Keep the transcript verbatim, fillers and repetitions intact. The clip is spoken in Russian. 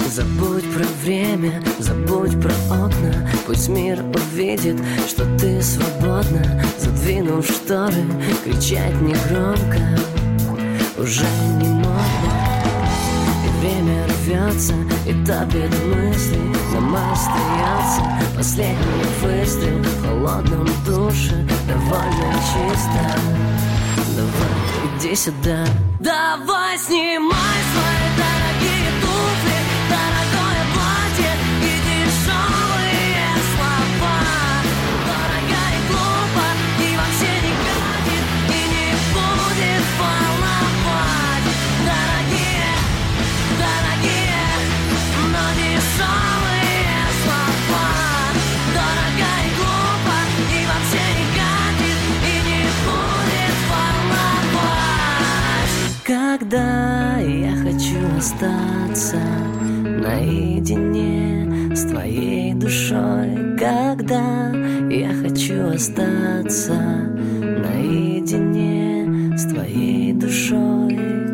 Забудь про время, забудь про окна. Пусть мир увидит, что ты свободна. Задвинув шторы, кричать негромко уже не модно. И время рвется и топит мысли. Нам остается последний выстрел в холодном душе. Довольно чисто. Давай, иди сюда. Давай снимай свои дорогие туфли, дорогое платье и дешевые слова. Дорого и глупо, и вообще не катит, и не будет волновать. Дорогие, дорогие, но дешевые слова. Дорого и глупо, и вообще не катит, и не будет волновать. Когда я хочу остаться наедине с твоей душой, когда я хочу остаться наедине с твоей душой.